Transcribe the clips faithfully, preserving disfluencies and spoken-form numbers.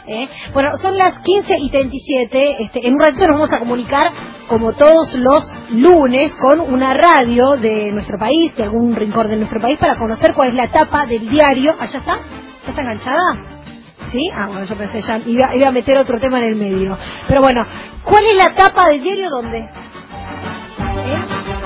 ¿eh? Bueno, son las quince y treinta y siete. Este, en un ratito nos vamos a comunicar, como todos los lunes, con una radio de nuestro país, de algún rincón de nuestro país, para conocer cuál es la tapa del diario. ¿Allá está? ¿Ya está enganchada? ¿Sí? Ah, bueno, yo pensé ya iba, iba a meter otro tema en el medio. Pero bueno, ¿cuál es la tapa del diario? ¿Dónde? ¿Eh?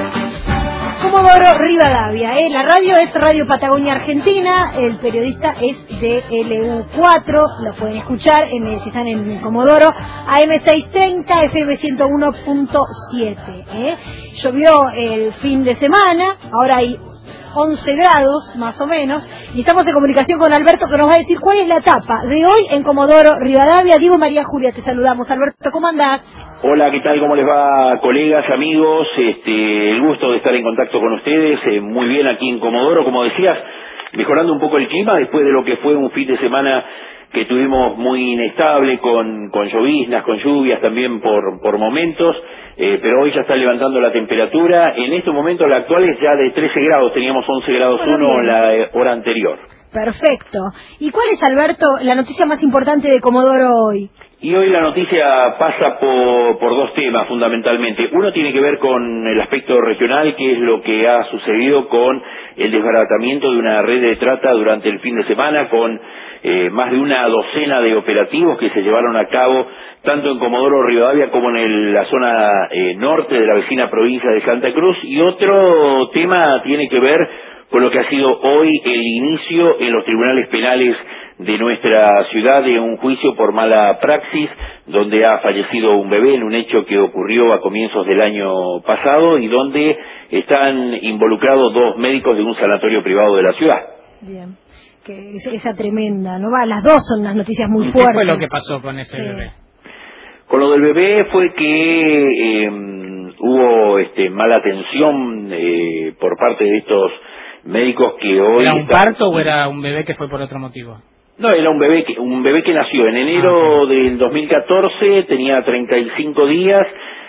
Comodoro Rivadavia, ¿eh? La radio es Radio Patagonia Argentina, el periodista es de L U cuatro, lo pueden escuchar en, si están en Comodoro, A M seiscientos treinta, F M ciento uno punto siete. ¿eh? Llovió el fin de semana, ahora hay once grados más o menos, y estamos en comunicación con Alberto, que nos va a decir cuál es la etapa de hoy en Comodoro Rivadavia. Diego, María Julia, te saludamos. Alberto, ¿cómo andás? Hola, ¿qué tal? ¿Cómo les va, colegas, amigos? Este, el gusto de estar en contacto con ustedes. Eh, muy bien aquí en Comodoro, como decías, mejorando un poco el clima después de lo que fue un fin de semana que tuvimos muy inestable, con, con lloviznas, con lluvias también por, por momentos, eh, pero hoy ya está levantando la temperatura. En estos momentos la actual es ya de trece grados, teníamos once grados uno la eh, hora anterior. Perfecto. ¿Y cuál es, Alberto, la noticia más importante de Comodoro hoy? Y hoy la noticia pasa por, por dos temas fundamentalmente. Uno tiene que ver con el aspecto regional, que es lo que ha sucedido con el desbaratamiento de una red de trata durante el fin de semana, con eh, más de una docena de operativos que se llevaron a cabo tanto en Comodoro Rivadavia como en el, la zona eh, norte de la vecina provincia de Santa Cruz. Y otro tema tiene que ver con lo que ha sido hoy el inicio en los tribunales penales de nuestra ciudad de un juicio por mala praxis, donde ha fallecido un bebé en un hecho que ocurrió a comienzos del año pasado y donde están involucrados dos médicos de un sanatorio privado de la ciudad. Bien, que es esa tremenda, ¿no? Va, las dos son unas noticias muy fuertes. ¿Qué fue lo que pasó con ese sí. bebé? Con lo del bebé fue que eh, hubo este, mala atención eh, por parte de estos médicos que hoy... ¿Era un parto o era un bebé que fue por otro motivo? No, era un bebé que, un bebé que nació en enero ah, okay. del dos mil catorce, tenía treinta y cinco días,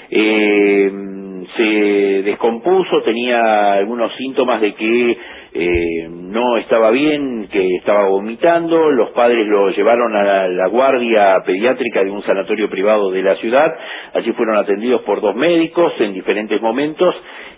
eh, se descompuso, tenía algunos síntomas de que eh, no estaba bien, que estaba vomitando. Los padres lo llevaron a la, la guardia pediátrica de un sanatorio privado de la ciudad. Allí fueron atendidos por dos médicos en diferentes momentos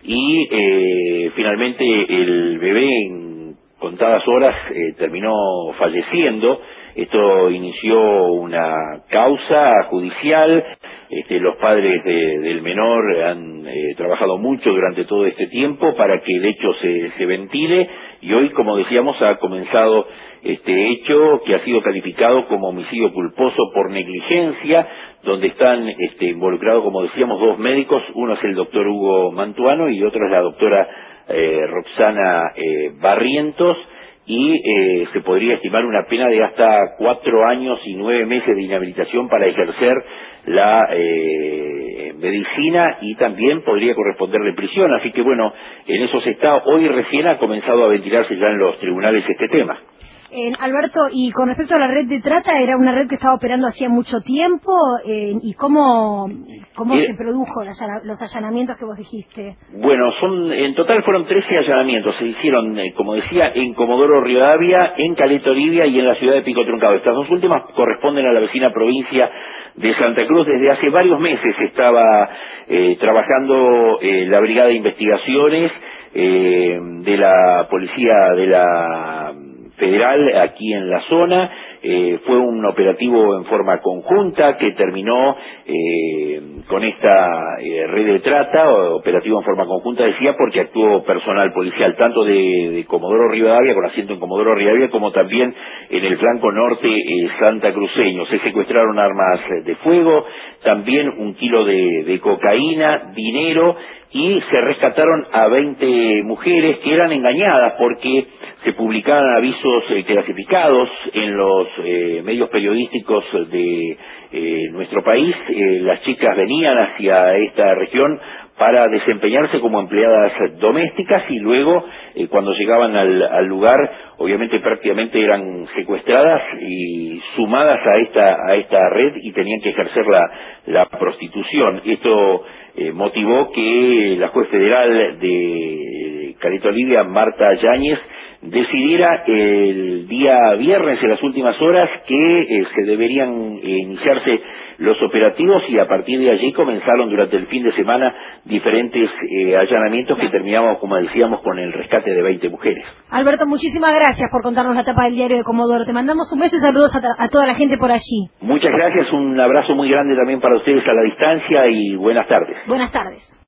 y eh, finalmente el bebé en contadas horas eh, terminó falleciendo. Esto inició una causa judicial. Este, los padres de, del menor han eh, trabajado mucho durante todo este tiempo para que el hecho se, se ventile, y hoy, como decíamos, ha comenzado este hecho que ha sido calificado como homicidio culposo por negligencia, donde están este, involucrados, como decíamos, dos médicos. Uno es el doctor Hugo Mantuano y otro es la doctora eh, Roxana eh, Barrientos, y eh, se podría estimar una pena de hasta cuatro años y nueve meses de inhabilitación para ejercer la eh, medicina, y también podría corresponderle prisión. Así que bueno, en eso se está. Hoy recién ha comenzado a ventilarse ya en los tribunales este tema. Eh, Alberto, y con respecto a la red de trata, ¿era una red que estaba operando hacía mucho tiempo? Eh, ¿Y cómo, cómo eh, se produjo los allanamientos que vos dijiste? Bueno, son en total fueron trece allanamientos. Se hicieron, eh, como decía, en Comodoro Rivadavia, en Caleta Olivia y en la ciudad de Pico Truncado. Estas dos últimas corresponden a la vecina provincia de Santa Cruz. Desde hace varios meses estaba eh, trabajando eh, la Brigada de Investigaciones eh, de la Policía de la Federal aquí en la zona. Eh, fue un operativo en forma conjunta que terminó eh, con esta eh, red de trata. Operativo en forma conjunta, decía, porque actuó personal policial tanto de, de Comodoro Rivadavia, con asiento en Comodoro Rivadavia, como también en el flanco norte eh, santacruceño. Se secuestraron armas de fuego, también un kilo de, de cocaína, dinero, y se rescataron a veinte mujeres que eran engañadas porque se publicaban avisos eh, clasificados en los eh, medios periodísticos de eh, nuestro país. Eh, las chicas venían hacia esta región para desempeñarse como empleadas domésticas, y luego eh, cuando llegaban al, al lugar, obviamente prácticamente eran secuestradas y sumadas a esta a esta red, y tenían que ejercer la, la prostitución. Esto eh, motivó que la juez federal de Caleta Olivia, Marta Yáñez, decidiera el día viernes, en las últimas horas, que eh, se deberían eh, iniciarse los operativos, y a partir de allí comenzaron durante el fin de semana diferentes eh, allanamientos que terminamos, como decíamos, con el rescate de veinte mujeres. Alberto, muchísimas gracias por contarnos la tapa del diario de Comodoro. Te mandamos un beso y saludos a, a toda la gente por allí. Muchas gracias, un abrazo muy grande también para ustedes a la distancia y buenas tardes. Buenas tardes.